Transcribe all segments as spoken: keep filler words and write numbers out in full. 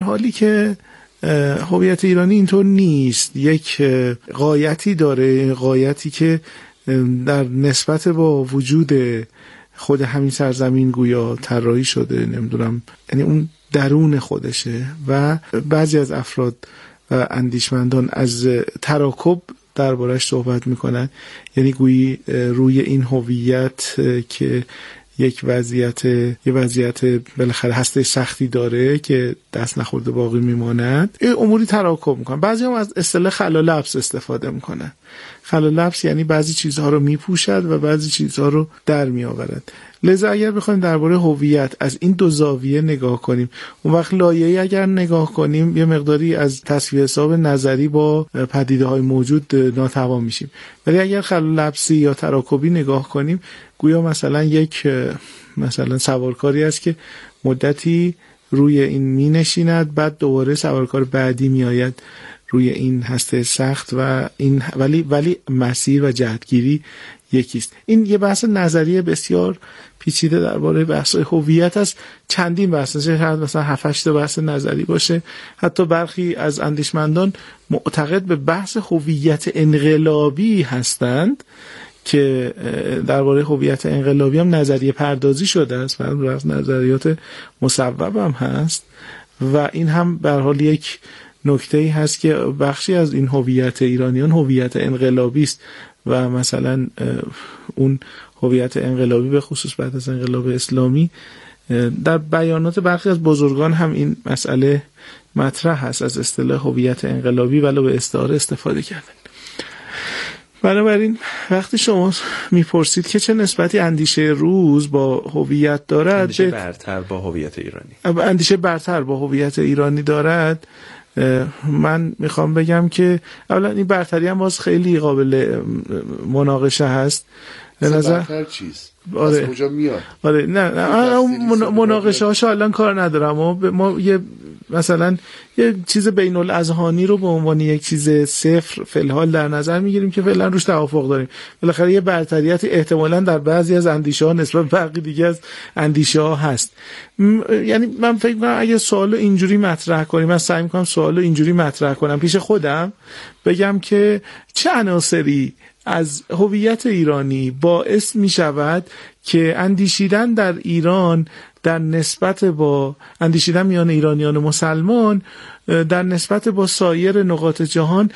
حالی که هویت ایرانی اینطور نیست، یک غایتی داره، غایتی که در نسبت با وجود خود همین سرزمین گویا طراحی شده، نمیدونم، یعنی اون درون خودشه و بعضی از افراد و اندیشمندان از تراکب دربارش صحبت میکنن، یعنی گویی روی این هویت که یک وضعیت یه وضعیت بالاخره هسته سختی داره که دست نخورده باقی میماند، این اموری تراکم میکنن. بعضی هم از اصطلاح خلالبس استفاده میکنن. خلالبس یعنی بعضی چیزها رو میپوشد و بعضی چیزها رو در میآورد. لذا اگر بخوایم درباره هویت از این دو زاویه نگاه کنیم، اون وقت لایه‌ای اگر نگاه کنیم یه مقداری از تسویه حساب نظری با پدیده‌های موجود ناتوان میشیم. ولی اگر خلالبسی یا تراکبی نگاه کنیم، گویا مثلا یک مثلا سوارکاری است که مدتی روی این می نشیند، بعد دوباره سوارکار بعدی می آید روی این هسته سخت و این ولی ولی مسیر و جهتگیری یکیست. این یه بحث نظریه بسیار پیچیده درباره بحث هویت است. چندین بحث، شاید مثلا هفت هشت بحث نظری باشه. حتی برخی از اندیشمندان معتقد به بحث هویت انقلابی هستند که درباره هویت انقلابی هم نظریه پردازی شده است و نظریات مصوب هم هست و این هم به هر حال یک نکته‌ای هست که بخشی از این هویت ایرانیان هویت انقلابی است و مثلا اون هویت انقلابی به خصوص بعد از انقلاب اسلامی در بیانات برخی از بزرگان هم این مسئله مطرح هست، از اصطلاح هویت انقلابی ولو به استعاره استفاده کردن. بنابراین وقتی شما میپرسید که چه نسبتی اندیشه روز با هویت دارد، اندیشه برتر با هویت ایرانی اندیشه برتر با هویت ایرانی دارد، من میخوام بگم که اولا این برتری هم باز خیلی قابل مناقشه هست. به نظر برتر چیز آره. از کجا میاد؟ آره نه نه مناقشه هاشو الان کار ندارم. ما, ما یه مثلا یه چیز بین الاذهانی رو به عنوان یک چیز صفر فی الحال در نظر میگیریم که فعلا روش توافق داریم. بالاخره یه برتریت احتمالاً در بعضی از اندیشه ها نسبت به بقیه دیگه از اندیشه ها هست. م... یعنی من فکر می‌کنم اگه سوالو اینجوری مطرح کنیم، من سعی می‌کنم سوالو اینجوری مطرح کنم پیش خودم، بگم که چه عناصری از هویت ایرانی باعث می شود که اندیشیدن در ایران در نسبت با اندیشیدن میان ایرانیان مسلمان در نسبت با سایر نقاط جهان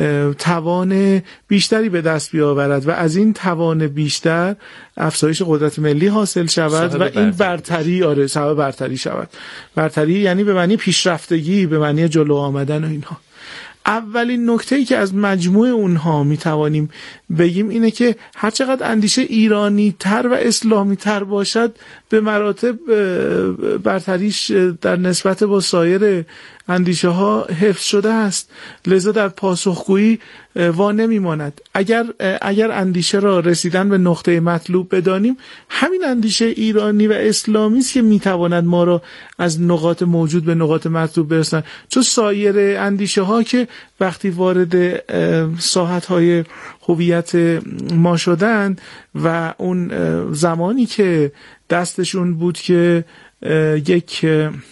توان بیشتری به دست بیاورد و از این توان بیشتر افزایش قدرت ملی حاصل شود و این برتری آره سبب برتری شود. برتری یعنی به معنی پیشرفتگی، به معنی جلو آمدن و اینها. اولین نکته‌ای که از مجموع اونها میتوانیم بگیم اینه که هر چقدر اندیشه ایرانی تر و اسلامی تر باشد، به مراتب برتریش در نسبت با سایر اندیشه ها حفظ شده است. لذا در پاسخگویی وا نمیماند. اگر اگر اندیشه را رسیدن به نقطه مطلوب بدانیم، همین اندیشه ایرانی و اسلامی است که میتواند ما را از نقاط موجود به نقاط مطلوب برساند. چون سایر اندیشه ها که وقتی وارد ساحت های هویت ما شدند و اون زمانی که دستشون بود که یک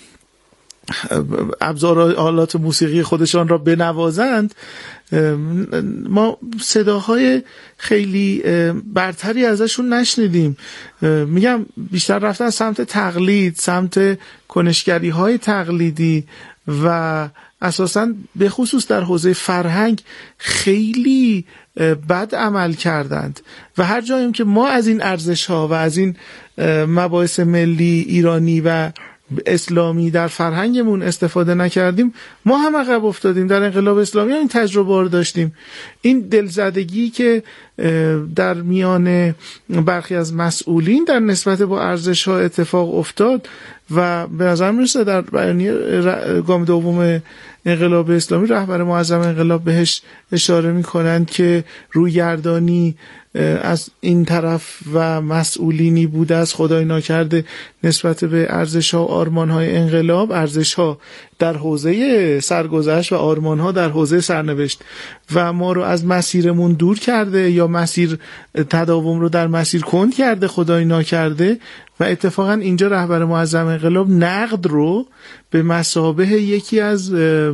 ابزار آلات موسیقی خودشان را بنوازند، ما صداهای خیلی برتری ازشون نشنیدیم. میگم بیشتر رفتن سمت تقلید، سمت کنشگری های تقلیدی و اساساً به خصوص در حوزه فرهنگ خیلی بد عمل کردند و هر جاییم که ما از این ارزش ها و از این مباحث ملی ایرانی و اسلامی در فرهنگمون استفاده نکردیم، ما هم عقب افتادیم. در انقلاب اسلامی هم این تجربه رو داشتیم. این دلزدگی که در میان برخی از مسئولین در نسبت با ارزش ها اتفاق افتاد و به نظر میرسه در بیانیه گام دوم انقلاب اسلامی رهبر معظم انقلاب بهش اشاره میکنند که رویگردانی از این طرف و مسئولینی بوده از خدای ناکرده نسبت به ارزش‌ها و آرمان‌های انقلاب، ارزش‌ها در حوزه سرگذشت و آرمان‌ها در حوزه سرنوشت و ما رو از مسیرمون دور کرده یا مسیر تداوم رو در مسیر کند کرده، خدای ناکرده. و اتفاقا اینجا رهبر معظم انقلاب نقد رو به مثابه یکی از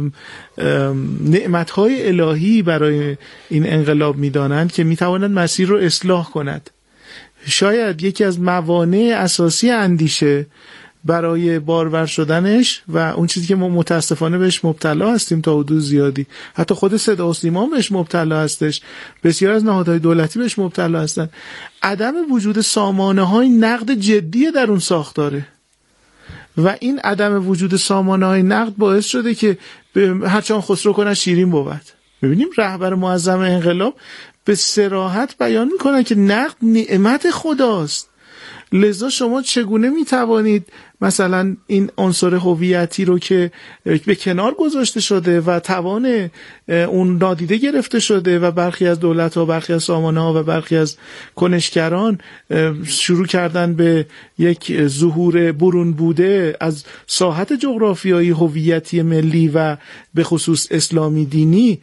نعمت‌های الهی برای این انقلاب می‌دانند که می‌تواند مسیر رو اصلاح کند. شاید یکی از موانع اساسی اندیشه برای بارور شدنش و اون چیزی که ما متاسفانه بهش مبتلا هستیم تا حدود زیادی، حتی خود صدا و سیما بهش مبتلا هستش، بسیار از نهادهای دولتی بهش مبتلا هستن، عدم وجود سامانه‌های نقد جدی در اون ساختاره. و این عدم وجود سامانه‌های نقد باعث شده که هرچند خسرو کنه شیرین بود. ببینیم رهبر معظم انقلاب به صراحت بیان میکنه که نقد نعمت خداست. لذا شما چگونه میتوانید مثلا این عنصر هویتی رو که به کنار گذاشته شده و توان اون نادیده گرفته شده و برخی از دولت‌ها، برخی از سامانه‌ها و برخی از کنشگران شروع کردن به یک ظهور برون بوده از ساحت جغرافیایی هویتی ملی و به خصوص اسلامی دینی،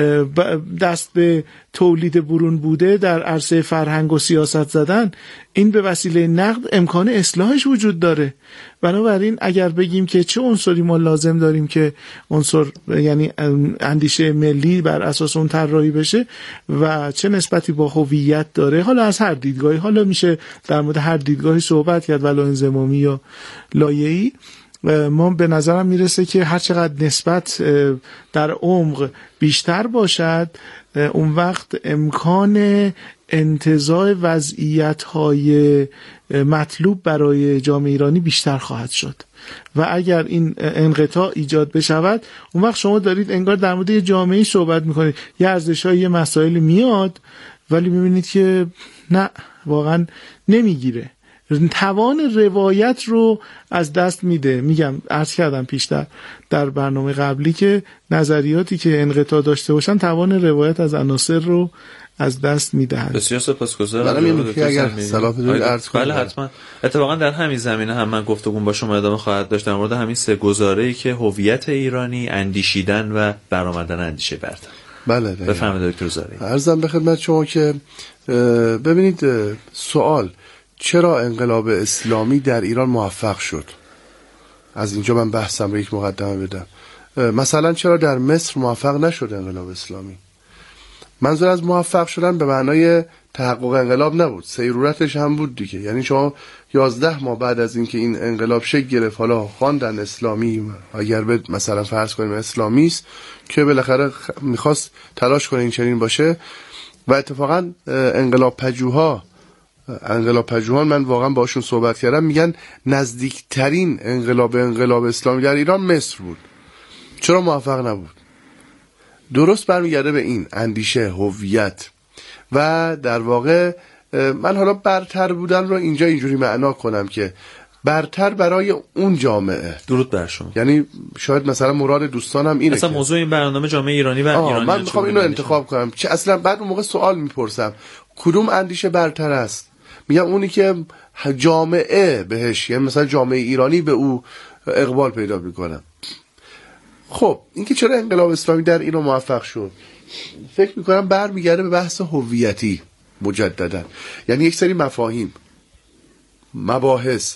دست به تولید برون بوده در عرصه فرهنگ و سیاست زدن، این به وسیله نقد امکان اصلاحش وجود داره. بنابراین اگر بگیم که چه عنصری ما لازم داریم که عنصر یعنی اندیشه ملی بر اساس اون طراحی بشه و چه نسبتی با هویت داره، حالا از هر دیدگاهی، حالا میشه در مورد هر دیدگاهی صحبت کرد، ولو انضمامی یا لایه‌ای، ما به نظرم میرسه که هر چقدر نسبت در عمق بیشتر باشد اون وقت امکان انتزاع وضعیت‌های مطلوب برای جامعه ایرانی بیشتر خواهد شد. و اگر این انقطاع ایجاد بشود اون وقت شما دارید انگار در مورد یه جامعه‌ای صحبت میکنید، یه ارزش‌های یه مسائل میاد ولی میبینید که نه، واقعا نمیگیره، توان روایت رو از دست میده. میگم عرض کردم پیشتر در برنامه قبلی که نظریاتی که انقطاع داشته باشن توان روایت از عناصر رو از دست میدهند. بسیار سپاسگزارم. برام این نکته اگر صلاح بدونید عرض کنم. بله حتما. اتفاقا در همین زمینه هم من گفتگو با شما ادامه خواهد داشت در مورد همین سه گزاره‌ای که هویت ایرانی، اندیشیدن و برآمدن اندیشه برتر. بله بفرمایید دکتر زارعی. عرضم به خدمت شما که ببینید سوال چرا انقلاب اسلامی در ایران موفق شد؟ از اینجا من بحثم رو یک مقدمه بدم. مثلا چرا در مصر موفق نشد انقلاب اسلامی؟ منظور از موفق شدن به معنای تحقق انقلاب نبود، سیرورتش هم بود دیگه. یعنی شما یازده ماه بعد از اینکه این انقلاب شکل گرفت، حالا خواندن اسلامی، اگر به مثلا فرض کنیم اسلامی است که بالاخره میخواست تلاش کنه این چنین باشه، و اتفاقا انقلاب پژوها انقلاب پژوهان من واقعا باشون صحبت کردم، میگن نزدیکترین انقلاب انقلاب اسلامی در ایران مصر بود. چرا موفق نبود؟ درست برمیگرده به این اندیشه هویت و در واقع من حالا برتر بودن رو اینجا اینجوری معنا کنم که برتر برای اون جامعه. درود بر شما. یعنی شاید مثلا مراد دوستانم اینه اصلا که موضوع این برنامه جامعه ایرانی و ایرانی، من میخوام اینو انتخاب کنم چه اصلا بعد اون موقع سوال میپرسم کدوم اندیشه برتر است؟ میگم اونی که جامعه بهش، یعنی مثلا جامعه ایرانی به او اقبال پیدا میکنه. خب این که چرا انقلاب اسلامی در ایران موفق شد، فکر میکنم برمیگرده به بحث هویتی مجددا. یعنی یک سری مفاهیم، مباحث،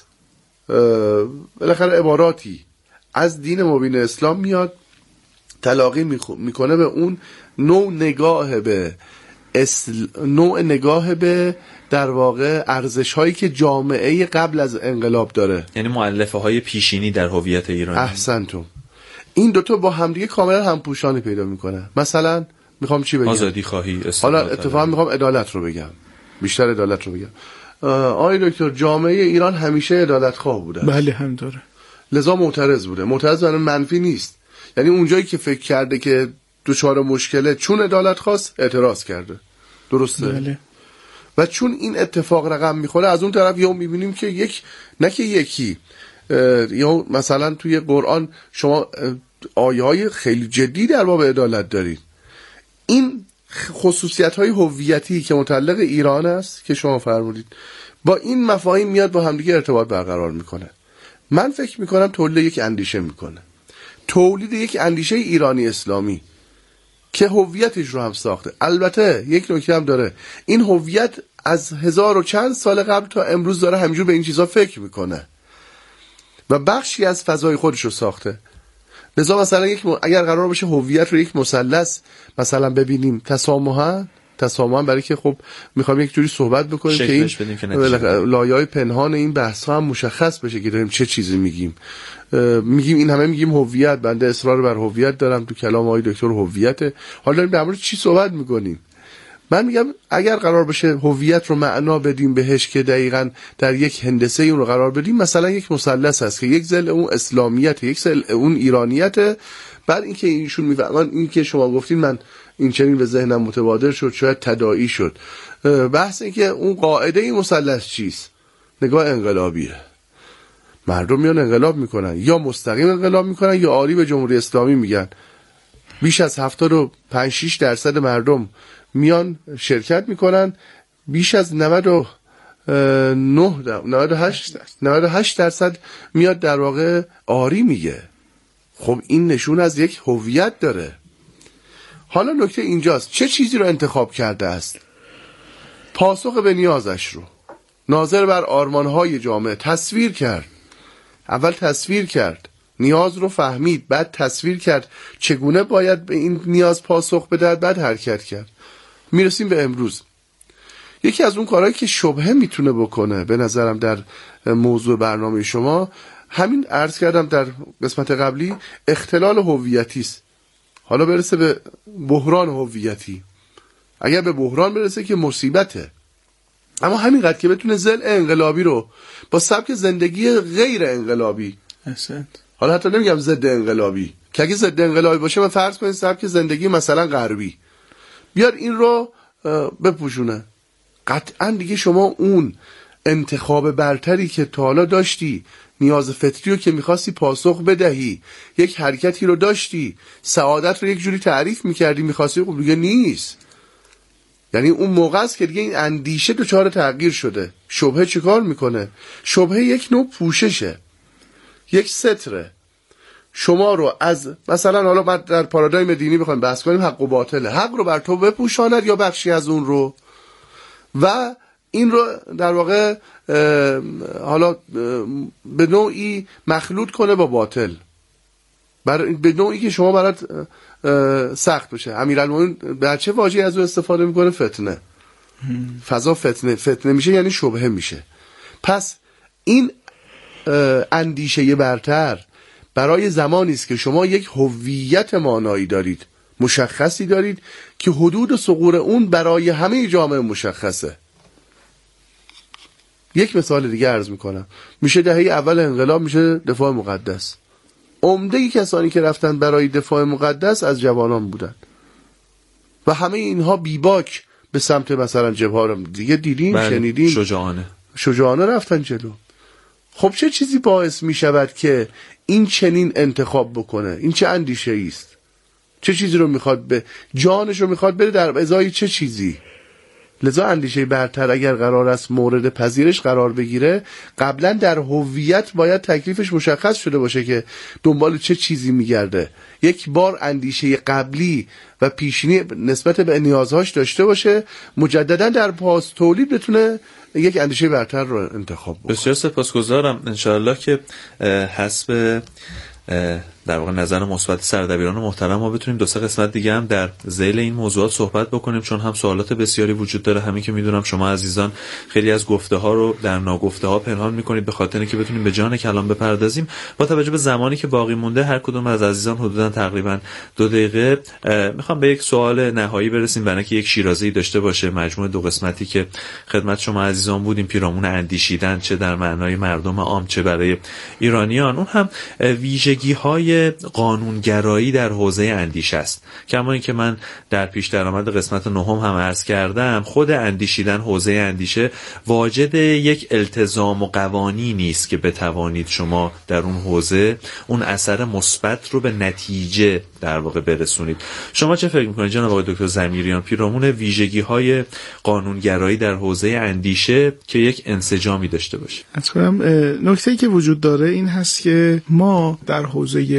بالاخره عباراتی از دین مبین اسلام میاد تلاقی میکنه به اون نوع نگاه به اسل... نوع نگاه به در واقع ارزش هایی که جامعه قبل از انقلاب داره، یعنی مؤلفه های پیشینی در هویت ایرانی. احسنتم. این دوتا با همدیگه کاملا همپوشانی پیدا میکنه. مثلا میخوام چی بگم؟ آزادی خواهی، حالا اتفاقا میخوام عدالت رو بگم، بیشتر عدالت رو بگم. آقای دکتر جامعه ایران همیشه عدالت خواه بوده. بله همینطوره. لذا معترض بوده. معترض معنی منفی نیست، یعنی اونجایی که فکر کرده که دچار مشکله چون عدالت خواست اعتراض کرده. درسته؟ بله. و چون این اتفاق رقم میخوره از اون طرف یهو میبینیم که یک نه که یکی یا مثلا توی قرآن شما آیه‌های خیلی جدی در باب عدالت دارید. این خصوصیت‌های هویتی که متعلق ایران است که شما فرمودید با این مفاهیم میاد با همدیگه ارتباط برقرار میکنه. من فکر میکنم تولید یک اندیشه میکنه. تولید یک اندیشه ایرانی اسلامی که هویتش رو هم ساخته. البته یک نکته هم داره، این هویت از هزار و چند سال قبل تا امروز داره همینجور به این چیزا فکر میکنه و بخشی از فضای خودش رو ساخته. لذا مثلا یک م... اگر قرار باشه هویت رو یک مثلث مثلا ببینیم، تسامحاً تسامحاً برای که خب میخوام یک جوری صحبت بکنیم که این لایه‌های پنهان این بحث ها هم مشخص بشه که داریم چه چیزی میگیم. میگیم این همه میگیم هویت، بنده اصرار بر هویت دارم، تو کلام آقای دکتر هویت. حالا داریم در مورد چی صحبت میکنیم؟ من میگم اگر قرار باشه هویت رو معنا بدیم بهش که دقیقاً در یک هندسه اون رو قرار بدیم، مثلا یک مثلث هست که یک ضلع اون اسلامیت، یک ضلع اون ایرانیت. بعد اینکه ایشون میفهمن، این که شما گفتین من این چنین به ذهنم متبادر شد، شاید تداعی شد. بحث این که اون قاعده این مثلث چیست؟ نگاه انقلابیه. مردم میان انقلاب میکنن، یا مستقیم انقلاب میکنن یا آری به جمهوری اسلامی میگن. بیش از هفتاد و پنج شش درصد مردم میان شرکت میکنن، بیش از نود و نه نود و هشت نود و هشت درصد میاد در واقع آری میگه. خب این نشون از یک هویت داره. حالا نکته اینجاست، چه چیزی رو انتخاب کرده است؟ پاسخ به نیازش رو ناظر بر آرمانهای جامعه تصویر کرد. اول تصویر کرد، نیاز رو فهمید، بعد تصویر کرد چگونه باید به این نیاز پاسخ بده، بعد حرکت کرد. میرسیم به امروز. یکی از اون کارهایی که شبهه میتونه بکنه به نظرم در موضوع برنامه شما، همین عرض کردم در قسمت قبلی، اختلال هویتی است. حالا برسه به بحران هویتی. اگر به بحران برسه که مصیبته، اما همینقدر که بتونه ضلع انقلابی رو با سبک زندگی غیر انقلابی، احسنت، حالا حتی نمیگم ضد انقلابی، که اگه ضد انقلابی باشه من فرض کنید سبک زندگی مثلا غربی، بیاد این رو بپوشونه، قطعا دیگه شما اون انتخاب برتری که تا حالا داشتی، نیاز فطری رو که میخواستی پاسخ بدهی، یک حرکتی رو داشتی، سعادت رو یک جوری تعریف میکردی میخواستی، خب دیگه نیست. یعنی اون موقع است که دیگه این اندیشه دچار تغییر شده. شبهه چیکار میکنه؟ شبهه یک نوع پوششه، یک ستره. شما رو از مثلا، حالا ما در پارادایم دینی بخوایم بحث کنیم، حق و باطله، حق رو بر تو بپوشاند یا بخشی از اون رو، و این رو در واقع حالا به نوعی مخلوط کنه با باطل، به نوعی که شما برات سخت بشه. امیرالمومنین در چه واژه‌ای از اون استفاده میکنه؟ فتنه. فضا فتنه فتنه میشه، یعنی شبهه میشه. پس این اندیشه برتر برای زمانی است که شما یک هویت مانایی دارید، مشخصی دارید که حدود ثغور اون برای همه جامعه مشخصه. یک مثال دیگه عرض میکنم. میشه دهه اول انقلاب، میشه دفاع مقدس. عمده کسانی که رفتن برای دفاع مقدس از جوانان بودن و همه اینها بیباک به سمت مثلا جبهه دیگه دیدیم، شنیدیم، شجاعانه شجاعانه رفتن جلو. خب چه چیزی باعث میشود که این چنین انتخاب بکنه؟ این چه اندیشه ایست؟ چه چیزی رو میخواد، به جانش رو میخواد بده در ازای چه چیزی؟ لذا اندیشه برتر اگر قرار است مورد پذیرش قرار بگیره، قبلا در هویت باید تکلیفش مشخص شده باشه که دنبال چه چیزی میگرده. یک بار اندیشه قبلی و پیشینی نسبت به نیازهاش داشته باشه، مجددا در پاس تولید بتونه یک اندیشه برتر رو انتخاب بکنه. بسیار سپاسگزارم. انشاءالله که حسب در واقع نظر مثبت سردبیران محترم ما بتونیم دو سه قسمت دیگه هم در ذیل این موضوعات صحبت بکنیم، چون هم سوالات بسیاری وجود داره. همین که میدونم شما عزیزان خیلی از گفته ها رو در ناگفته ها پنهان میکنید به خاطر اینکه بتونیم به جان کلام بپردازیم. با توجه به زمانی که باقی مونده، هر کدوم از عزیزان حدودا تقریبا دو دقیقه میخوام به یک سوال نهایی برسیم، برای اینکه یک شیرازه‌ای داشته باشه مجموعه دو قسمتی که خدمت شما عزیزان بودیم، پیرامون اندیشیدن، چه در معنای مردم عام چه برای ایرانیان. اون هم ویژگی‌های قانونگرایی در حوزه اندیشه است. کما اینکه من در پیش درآمد قسمت نهم هم عرض کردم، خود اندیشیدن، حوزه اندیشه واجد یک التزام و قوانینی نیست که بتوانید شما در اون حوزه اون اثر مثبت رو به نتیجه در واقع برسونید. شما چه فکر می‌کنید جناب آقای دکتر ضمیریان پیرامون ویژگی‌های قانونگرایی در حوزه اندیشه که یک انسجامی داشته باشه؟ اصلا نکته‌ای که وجود داره این هست که ما در حوزه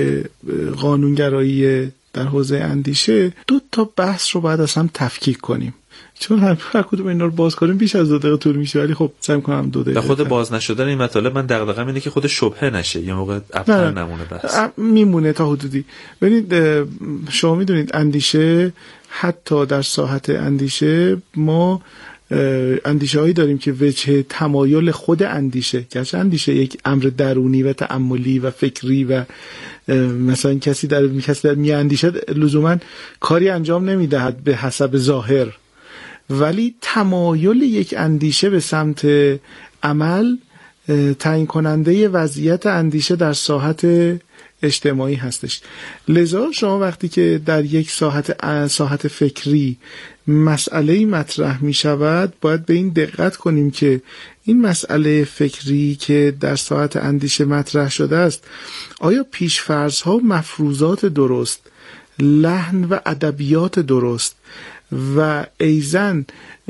قانونگرایی در حوزه اندیشه، دو تا بحث رو باید از هم تفکیک کنیم، چون هر کدوم اینا رو باز کنیم بیش از دو دقیقه طول میشه، ولی خب سعی می‌کنم دو دقیقه. در خود باز نشدن این مطالب من دغدغه‌م اینه که خود شبهه نشه، یه موقع ابتر نمونه بحث. میمونه تا حدودی. ببینید شما میدونید اندیشه، حتی در ساحت اندیشه ما اندیشه هایی داریم که وجه تمایل خود اندیشه، گرچه اندیشه یک امر درونی و تأملی و فکری و مثلا کسی در کسی در می اندیشد لزوما کاری انجام نمیدهد به حسب ظاهر، ولی تمایل یک اندیشه به سمت عمل تعیین کننده وضعیت اندیشه در ساحت اجتماعی هستش. لذا شما وقتی که در یک ساحت ساحت فکری مسئله‌ای مطرح می شود، باید به این دقت کنیم که این مسئله فکری که در ساحت اندیشه مطرح شده است، آیا پیش‌فرض‌ها و مفروضات درست، لحن و ادبیات درست و ایزن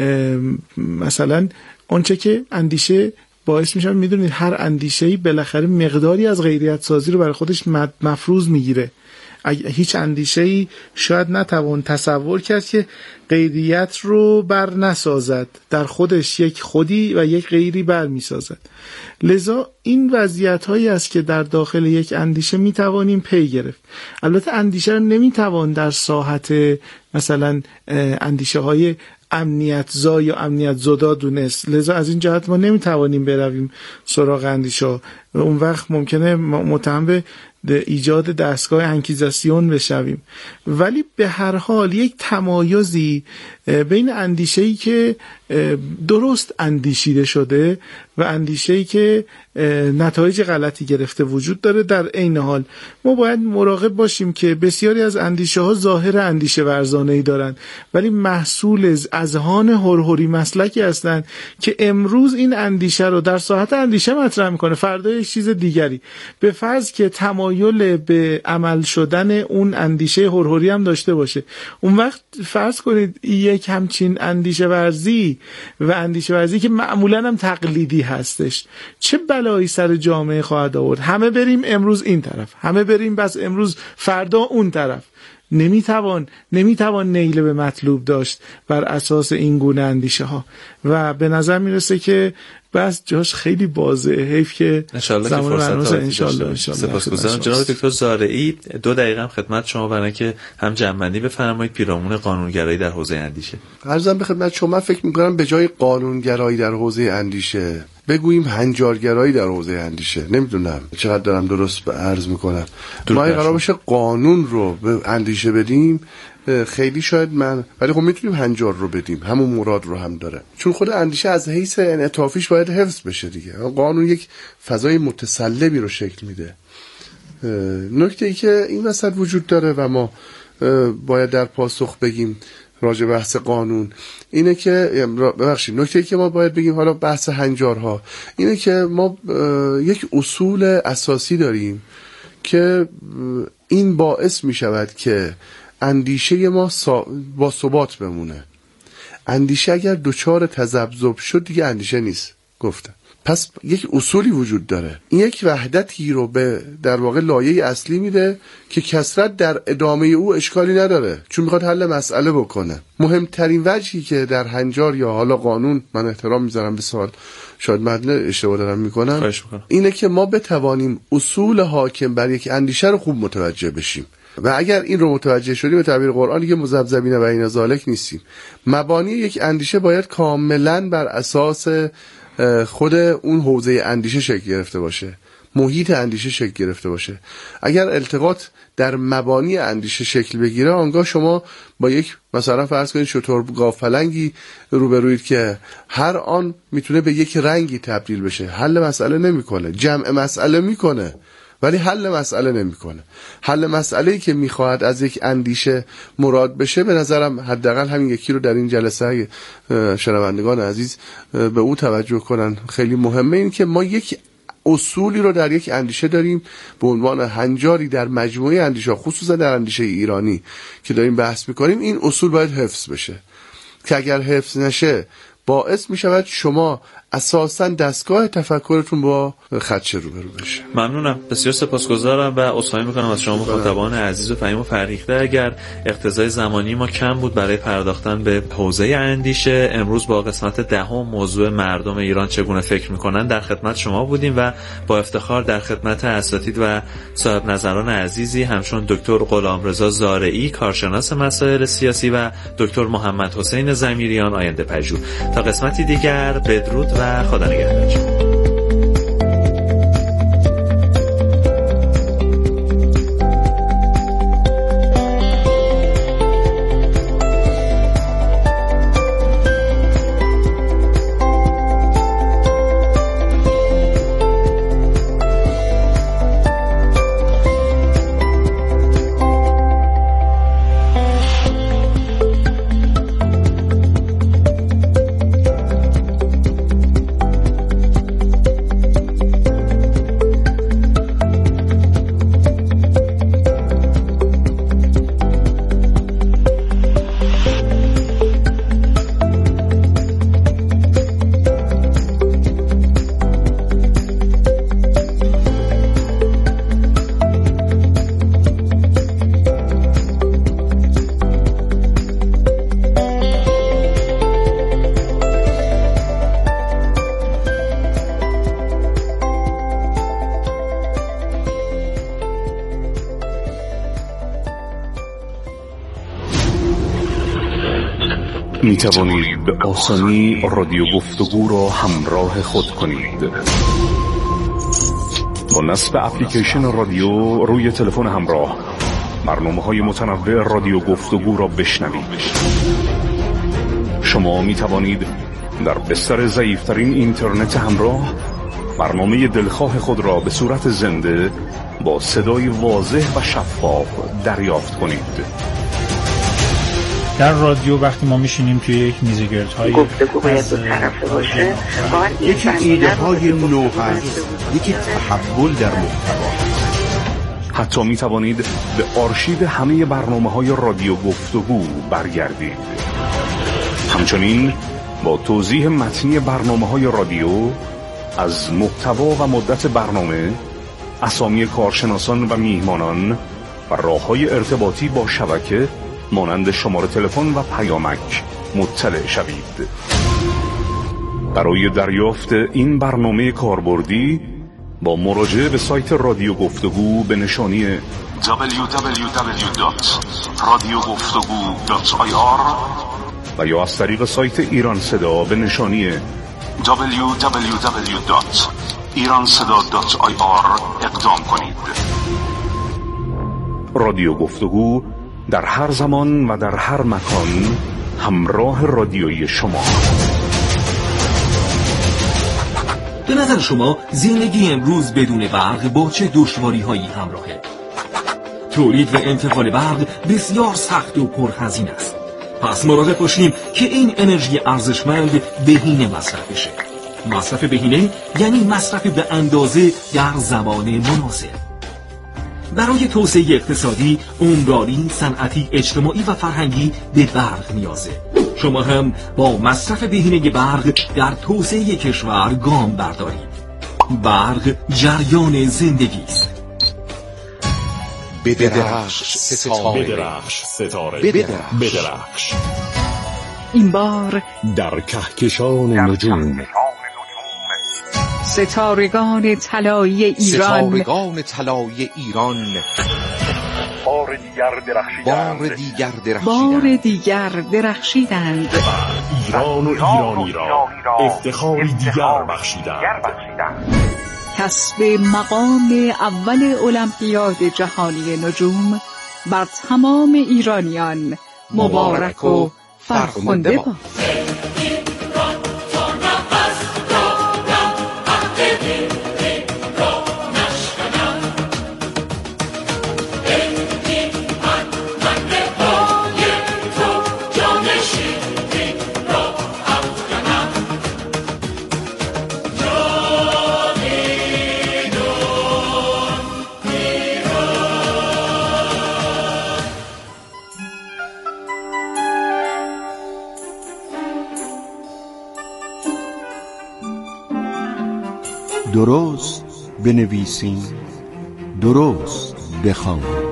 مثلا آنچه که اندیشه باعث میشه، میدونید هر اندیشه‌ای بالاخره مقداری از غیریت سازی رو برای خودش مفروض میگیره. هیچ اندیشه‌ای شاید نتوان تصور کرد که غیریت رو بر نسازد، در خودش یک خودی و یک غیری بر میسازد. لذا این وضعیت هایی است که در داخل یک اندیشه میتوانیم پی گرفت. البته اندیشه رو نمیتوان در ساحت مثلا اندیشه های امنیت زا یا امنیت زدا دونست، لذا از این جهت ما نمیتوانیم برویم سراغ اندیشه. اون وقت ممکنه متهم به ایجاد دستگاه انکیزاسیون بشویم. ولی به هر حال یک تمایزی بین اندیشه‌ای که درست اندیشیده شده و اندیشه‌ای که نتایج غلطی گرفته وجود داره. در عین حال ما باید مراقب باشیم که بسیاری از اندیشه‌ها ظاهر اندیشه ورزانه‌ای دارند، ولی محصول اذهان هرهری مسلکی هستند که امروز این اندیشه رو در ساحت اندیشه مطرح میکنه، فردا یک چیز دیگری. به فرض که تمایل به عمل شدن اون اندیشه هرهری هم داشته باشه، اون وقت فرض کنید یک همچین اندیشه ورزی و اندیشه ورزی که معمولاً هم تقلیدی هستش، چه بلایی سر جامعه خواهد آورد؟ همه بریم امروز این طرف، همه بریم بس امروز، فردا اون طرف. نمیتوان نمیتوان نیل به مطلوب داشت بر اساس این گونه اندیشه ها. و به نظر میرسه که بس جاش خیلی بازه، حیف که زمان برنامه ان شاء الله ان شاء الله. سپاسگزارم جناب دکتر زارعی. دو دقیقه هم خدمت شما برای که هم جنبندی بفرمایید پیرامون قانونگرایی در حوزه اندیشه. عرضم به خدمت شما، فکر می‌کنم به جای قانونگرایی در حوزه اندیشه بگوییم هنجارگرایی در حوزه اندیشه. نمیدونم چقدر دارم درست عرض میکنم. ما قرار باشه قانون رو به اندیشه بدیم خیلی شاید من، ولی خب میتونیم هنجار رو بدیم، همون مراد رو هم داره، چون خود اندیشه از حیث انعطافیش باید حفظ بشه دیگه. قانون یک فضای متسلبی رو شکل میده. نکته ای که این وسط وجود داره و ما باید در پاسخ بگیم راجع بحث قانون اینه که ببخشید نکته ای که ما باید بگیم حالا بحث هنجارها اینه که ما یک اصول اساسی داریم که این باعث می شود که اندیشه ما با ثبات بمونه. اندیشه اگر دچار تذبذب شد دیگه اندیشه نیست گفتم. پس یک اصولی وجود داره، این یک وحدتی رو به در واقع لایه اصلی میده که کثرت در ادامه او اشکالی نداره، چون میخواد حل مسئله بکنه. مهمترین وجهی که در هنجار یا حالا قانون، من احترام میذارم به سوال، شاید من اشتباه دارم میکنم، اینه که ما بتوانیم اصول حاکم بر یک اندیشه رو خوب متوجه بشیم و اگر این رو متوجه شدیم به تعبیر قرآنی که مذبذبین بین ذالک نیستیم. مبانی یک اندیشه باید کاملا بر اساس خود اون حوزه اندیشه شکل گرفته باشه، محیط اندیشه شکل گرفته باشه. اگر التقاط در مبانی اندیشه شکل بگیره، آنگاه شما با یک مثلا فرض کنید شتر گاوپلنگی روبروید که هر آن میتونه به یک رنگی تبدیل بشه، حل مسئله نمیکنه، جمع مسئله میکنه ولی حل مسئله نمیکنه. حل مسئله‌ای که میخواهد از یک اندیشه مراد بشه، به نظرم حداقل همین یکی رو در این جلسه شنوندگان عزیز به او توجه کنن. خیلی مهمه این که ما یک اصولی رو در یک اندیشه داریم به عنوان هنجاری در مجموعه اندیشه، خصوصا در اندیشه ایرانی که داریم بحث میکنیم. این اصول باید حفظ بشه که اگر حفظ نشه باعث میشود شما اساساً دستگاه تفکرتون با خدشه روبرو بشه. ممنونم، بسیار سپاسگزارم و عذرخواهی میکنم از شما مخاطبان عزیز و فهیم و فرهیخته اگر اقتضای زمانی ما کم بود برای پرداختن به حوزه اندیشه. امروز با قسمت دهم موضوع مردم ایران چگونه فکر میکنن در خدمت شما بودیم و با افتخار در خدمت اساتید و صاحب نظران عزیزی همچون دکتر غلامرضا زارعی کارشناس مسائل سیاسی و دکتر محمد حسین ضمیریان آینده پژوه. تا قسمتی دیگر بدرود و خدا نگهدار. می توانید به آسانی رادیو گفتگو را همراه خود کنید. با نصب اپلیکیشن رادیو روی تلفن همراه برنامه‌های متنوع رادیو گفتگو را بشنوید. شما می توانید در بستر ضعیف‌ترین اینترنت همراه برنامه دلخواه خود را به صورت زنده با صدای واضح و شفاف دریافت کنید. در رادیو وقتی ما میشینیم توی یک میزگردهای گفتگو باید دو طرفه باشه، یکی ایده های نو هست، یکی تحول در محتوا. حتی می توانید به آرشیو همه برنامه های رادیو گفتگو برگردید. همچنین با توضیح متنی برنامه های رادیو از محتوا و مدت برنامه، اسامی کارشناسان و میهمانان و راه‌های ارتباطی با شبکه مانند شماره تلفن و پیامک مطلع شوید. برای دریافت این برنامه کاربردی با مراجعه به سایت رادیو گفتگو به نشانی دبلیو دبلیو دبلیو دات رادیو گفتگو دات آی آر و یا از طریق سایت ایران صدا به نشانی دبلیو دبلیو دبلیو دات ایران صدا دات آی آر اقدام کنید. رادیو گفتگو در هر زمان و در هر مکان همراه رادیویی شما. به نظر شما زندگی امروز بدون برق با چه دشواری هایی همراهه؟ تولید و انتقال برق بسیار سخت و پرهزینه است. پس مراقب باشیم که این انرژی ارزشمند بهینه مصرف بشه. مصرف بهینه یعنی مصرف به اندازه در زمان مناسب. برای توسعه اقتصادی، عمرانی، صنعتی، اجتماعی و فرهنگی به برق نیازه. شما هم با مصرف بهینه برق در توسعه کشور گام بردارید. برق جریان زندگی است. بدرخش ستاره، بدرخش ستاره، بدرخش. این بار در کهکشان نجوم ستارگان طلایی ایران، ستارگان طلایی ایران بار دیگر درخشیدند، بار دیگر درخشیدند، بار دیگر درخشیدند. ایران و ایرانی را افتخاری دیگر بخشیدند. کسب مقام اول المپیاد جهانی نجوم بر تمام ایرانیان مبارک و فرخنده باد. درست بنویسیم، درست بخوانیم.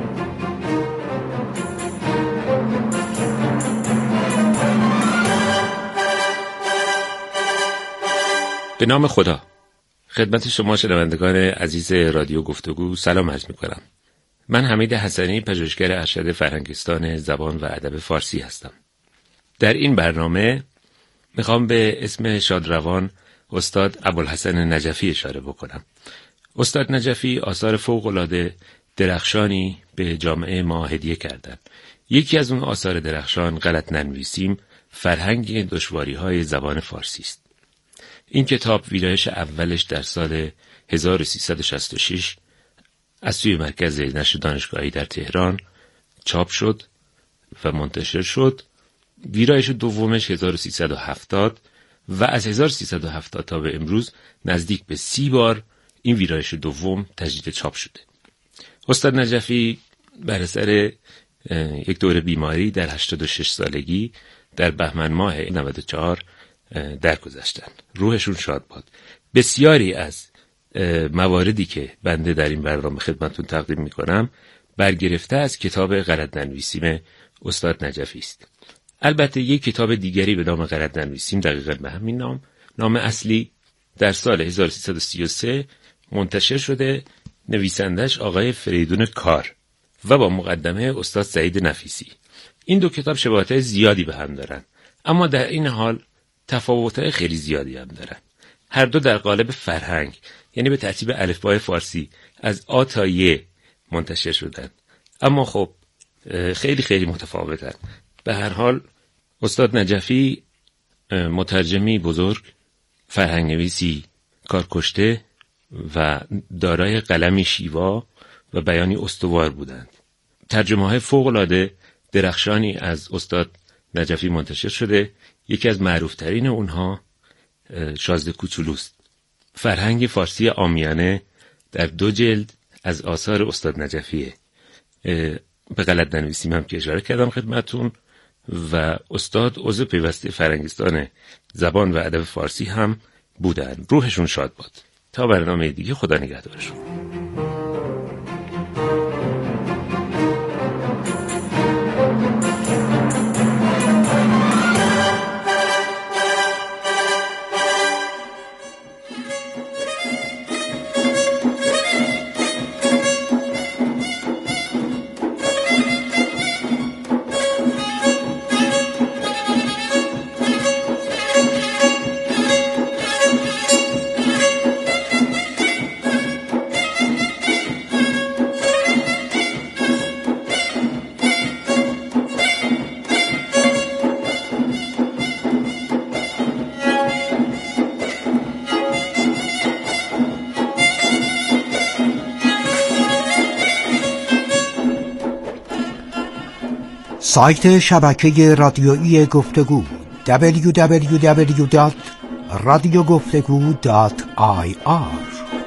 به نام خدا. خدمت شما شنوندگان عزیز رادیو گفتگو سلام عرض می‌کنم. من حمید حسنی، پژوهشگر ارشد فرهنگستان زبان و ادب فارسی هستم. در این برنامه میخوام به اسم شادروان استاد ابوالحسن نجفی اشاره بکنم. استاد نجفی آثار فوق‌العاده درخشانی به جامعه ما هدیه کردند. یکی از اون آثار درخشان غلط ننویسیم فرهنگ دشواری‌های زبان فارسی است. این کتاب ویرایش اولش در سال هزار و سیصد و شصت و شش از سوی مرکز نشر دانشگاهی در تهران چاپ شد و منتشر شد. ویرایش دومش هزار و سیصد و هفتاد و از هزار و سیصد و هفتاد تا به امروز نزدیک به سی بار این ویرایش دوم تجدید چاپ شده. استاد نجفی بر اثر یک دور بیماری در هشتاد و شش سالگی در بهمن ماه نود و چهار درگذشتن. روحشون شاد باد. بسیاری از مواردی که بنده در این برنامه خدمتتون تقدیم میکنم برگرفته از کتاب غلط ننویسیم استاد نجفی است. البته یک کتاب دیگری به نام غلط ننویسیم دقیقاً به همین نام، نام اصلی، در سال هزار و سیصد و سی و سه منتشر شده، نویسندش آقای فریدون کار و با مقدمه استاد سعید نفیسی. این دو کتاب شباهت‌های زیادی به هم دارن، اما در این حال تفاوت‌های خیلی زیادی هم دارن. هر دو در قالب فرهنگ، یعنی به ترتیب الفبای فارسی از آ تا ی منتشر شدن، اما خب خیلی خیلی متفاوتن. به هر حال استاد نجفی مترجمی بزرگ، فرهنگ نویسی کارکشته و دارای قلمی شیوا و بیانی استوار بودند. ترجمه‌های فوق‌العاده درخشانی از استاد نجفی منتشر شده. یکی از معروفترین اونها شازده کوچولوست. فرهنگ فارسی عامیانه در دو جلد از آثار استاد نجفیه. به غلط ننویسیم هم که اشاره کردم خدمتون و استاد عضو پیوسته فرهنگستان زبان و ادب فارسی هم بودن. روحشون شاد باد. تا برنامه دیگه، خدا نگهدارشون. سایت شبکه رادیویی گفتگو دبلیو دبلیو دبلیو دات رادیو گفتگو دات آی آر.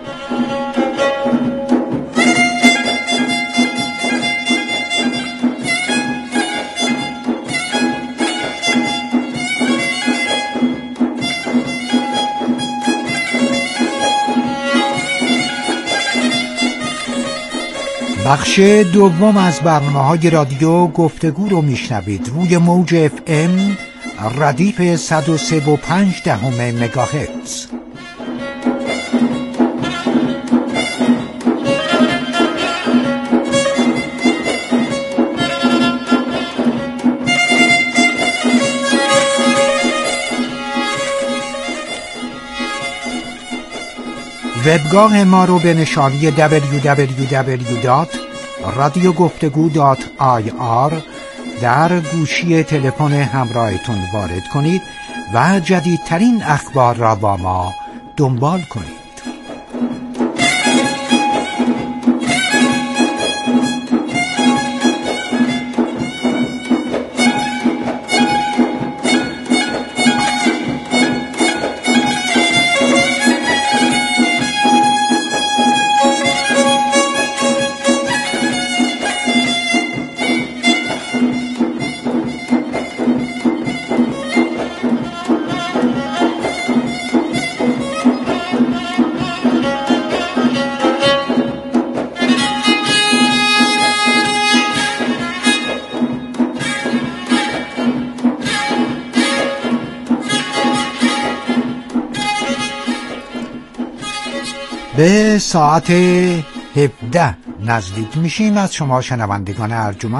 بخش دوم از برنامه‌های رادیو گفتگو رو میشنوید روی موج اف ام ردیف صد و سه و پنج دهم مگاهرتز. وبگاه ما رو به نشانی دبلیو دبلیو دبلیو دات رادیو گفتگو دات آی آر در گوشی تلفن همراهتون وارد کنید و جدیدترین اخبار را با ما دنبال کنید. به ساعت هفده نزدیک میشیم. از شما شنوندگان ارجمند